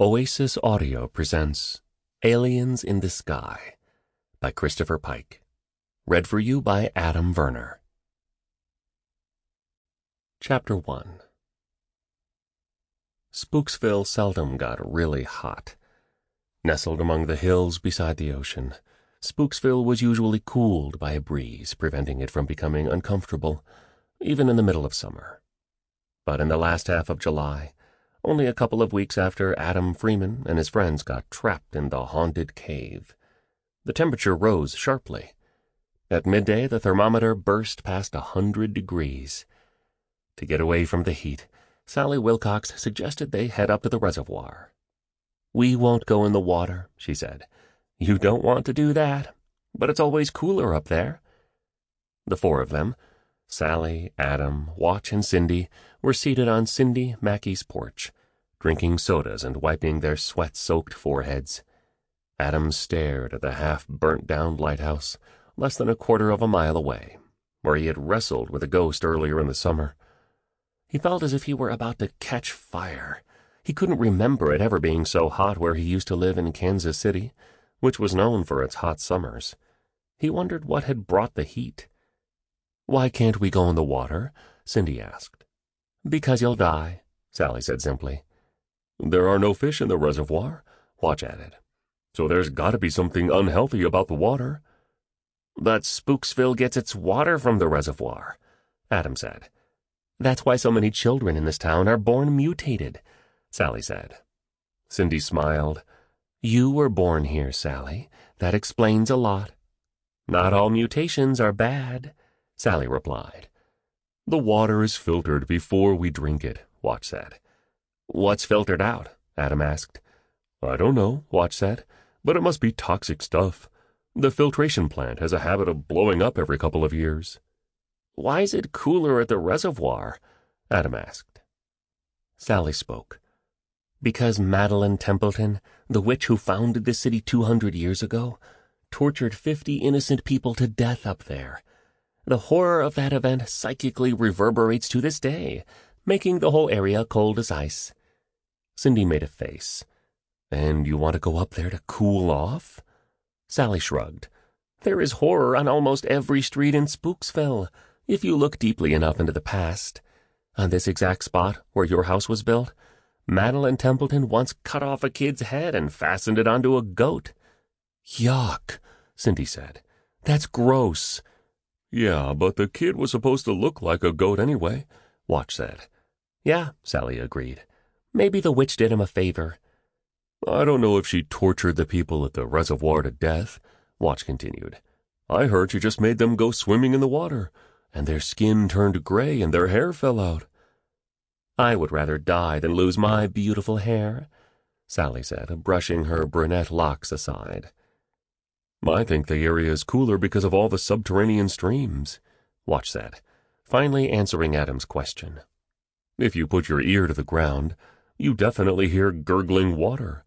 Oasis Audio presents Aliens in the Sky by Christopher Pike. Read for you by Adam Verner. Chapter 1. Spooksville seldom got really hot. Nestled among the hills beside the ocean, Spooksville was usually cooled by a breeze, preventing it from becoming uncomfortable, even in the middle of summer. But in the last half of July, only a couple of weeks after Adam Freeman and his friends got trapped in the haunted cave, the temperature rose sharply. At midday, the thermometer burst past 100 degrees. To get away from the heat, Sally Wilcox suggested they head up to the reservoir. "We won't go in the water," she said. "You don't want to do that, but it's always cooler up there." The four of them, Sally, Adam, Watch, and Cindy, were seated on Cindy Mackey's porch, drinking sodas and wiping their sweat-soaked foreheads. Adam stared at the half-burnt-down lighthouse, less than a quarter of a mile away, where he had wrestled with a ghost earlier in the summer. He felt as if he were about to catch fire. He couldn't remember it ever being so hot where he used to live in Kansas City, which was known for its hot summers. He wondered what had brought the heat. "Why can't we go in the water?" Cindy asked. "Because you'll die," Sally said simply. "There are no fish in the reservoir," Watch added. "So there's got to be something unhealthy about the water." "But Spooksville gets its water from the reservoir," Adam said. "That's why so many children in this town are born mutated," Sally said. Cindy smiled. "You were born here, Sally. That explains a lot." "Not all mutations are bad," Sally replied. "The water is filtered before we drink it," Watch said. "What's filtered out?" Adam asked. "I don't know," Watch said, "but it must be toxic stuff. The filtration plant has a habit of blowing up every couple of years." "Why is it cooler at the reservoir?" Adam asked. Sally spoke. "Because Madeline Templeton, the witch who founded the city 200 years ago, tortured 50 innocent people to death up there. The horror of that event psychically reverberates to this day, making the whole area cold as ice." Cindy made a face. "And you want to go up there to cool off?" Sally shrugged. "There is horror on almost every street in Spooksville, if you look deeply enough into the past. On this exact spot where your house was built, Madeline Templeton once cut off a kid's head and fastened it onto a goat." "Yuck," Cindy said. "That's gross." "Yeah, but the kid was supposed to look like a goat anyway," Watch said. "Yeah," Sally agreed. "Maybe the witch did him a favor." "I don't know if she tortured the people at the reservoir to death," Watch continued. "I heard she just made them go swimming in the water, and their skin turned gray and their hair fell out." "I would rather die than lose my beautiful hair," Sally said, brushing her brunette locks aside. "I think the area is cooler because of all the subterranean streams," Watch said, finally answering Adam's question. "If you put your ear to the ground, you definitely hear gurgling water."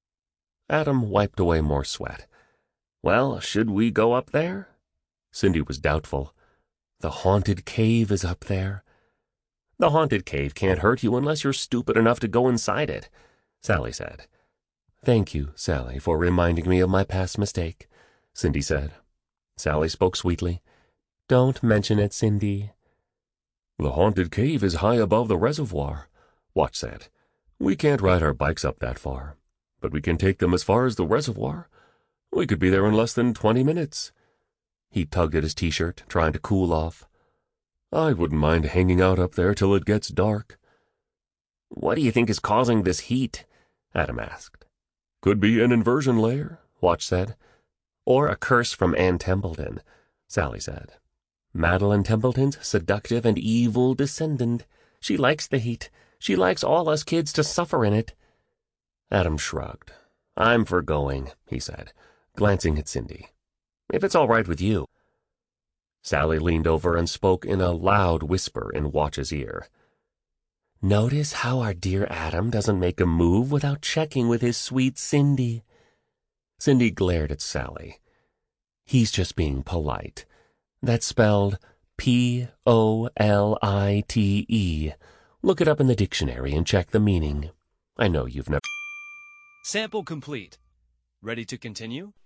Adam wiped away more sweat. "Well, should we go up there?" Cindy was doubtful. "The haunted cave is up there." "The haunted cave can't hurt you unless you're stupid enough to go inside it," Sally said. "Thank you, Sally, for reminding me of my past mistake," Cindy said. Sally spoke sweetly. "Don't mention it, Cindy." "The haunted cave is high above the reservoir," Watch said. "We can't ride our bikes up that far, but we can take them as far as the reservoir. We could be there in less than 20 minutes. He tugged at his t-shirt, trying to cool off. "I wouldn't mind hanging out up there till it gets dark." "What do you think is causing this heat?" Adam asked. "Could be an inversion layer," Watch said. "Or a curse from Ann Templeton," Sally said. "Madeline Templeton's seductive and evil descendant. She likes the heat. She likes all us kids to suffer in it." Adam shrugged. "I'm for going," he said, glancing at Cindy. "If it's all right with you." Sally leaned over and spoke in a loud whisper in Watch's ear. "Notice how our dear Adam doesn't make a move without checking with his sweet Cindy." Cindy glared at Sally. "He's just being polite. That's spelled Polite. Look it up in the dictionary and check the meaning. I know you've never..." Sample complete. Ready to continue?